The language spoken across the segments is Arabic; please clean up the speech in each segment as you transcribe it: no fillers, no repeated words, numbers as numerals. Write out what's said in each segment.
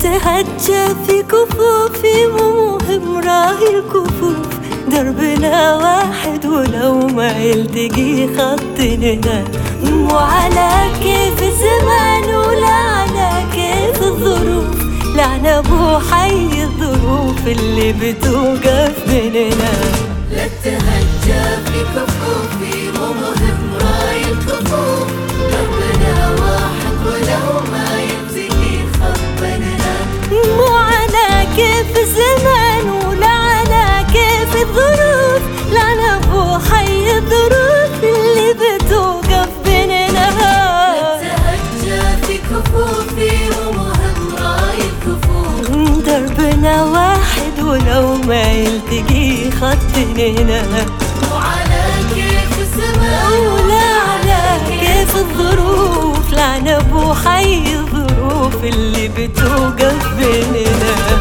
تهجى في كفوفي ومهم راهي الكفوف، دربنا واحد ولو ما يلتقي خطنا، مو على كيف الزمان ولا على كيف الظروف، لعنة ابو حي الظروف اللي بتوقف بيننا. لا تهجى في كفوفي ومهم راي الكفوف، دربنا واحد ولو ما يلتقي خطنا، مو على كيف الزمان ولا على كيف الظروف، لعنة ابو حي الظروف اللي بتوقف بيننا. لا تهجى في كفوفي ومهم راي الكفوف، دربنا واحد ولو ما يلتقي خطنا، مو على كيف الزمان ولا على كيف الظروف، لعنة ابو حي الظروف اللي بتوقف بيننا.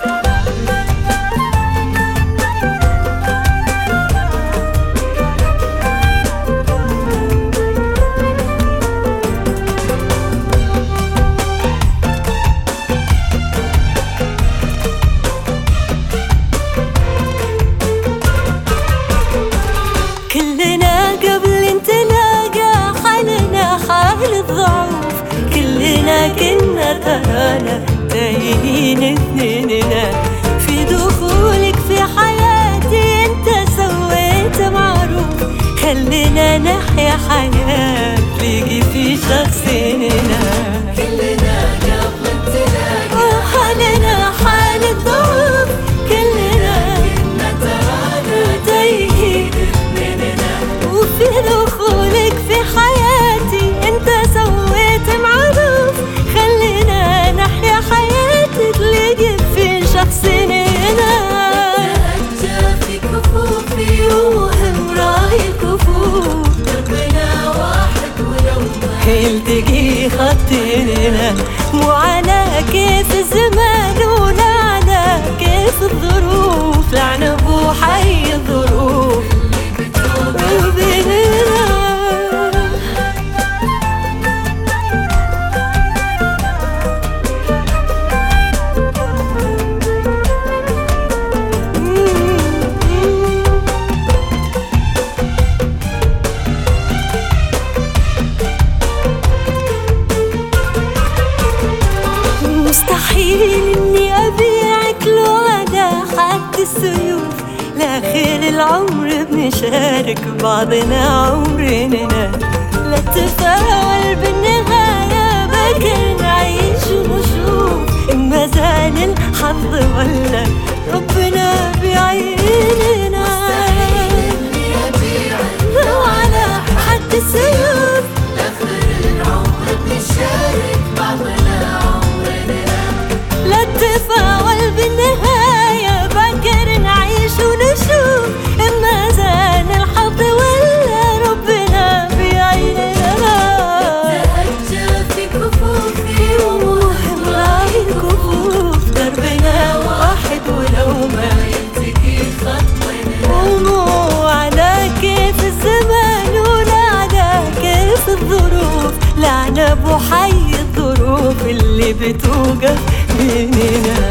كلنا قبل نتلاقى حالنا حال الضعوف، كلنا كنا ترانا تايهين اثنيننا، في دخولك في حياتي انت سويت معروف، خلينا نحيا حياة تليقي في شخصنا. كلنا قبل نتلاقى حالنا حال الضعوف، كلنا كنا ترانا تايهين، وفي دخولك في حياتي انت سويت معروف، خلينا نحيا حياتي تليقي في شخصنا. تهجى في كفوفي ومهم راي الكفوف، دربنا واحد ولو ما يلتقي خطنا، مو على كيف الزمان ولا على كيف الظروف، لعنة ابو حي الظروف بيننا. مستحيل اني ابيعك لو على حد السيوف، لاخر العمر بنشارك بعضنا عمرنا، لا تفاول بالنهاية بكر نعيش ونشوف، اما زال الحظ ولا ربنا بعيننا. اني ابيعك لو على حد السيوف، لاخر العمر بنشارك بعضنا عمرنا، لا تفاول بالنهاية بكر نعيش ونشوف، اما زان الحظ ولا ربنا بعيننا. تهجى في كفوفي ومهم راي الكفوف، دربنا واحد ولو ما يلتقي خطنا، ومو على كيف الزمان ولا على كيف الظروف، لعنة ابو حي الظروف اللي بتوقف بيننا.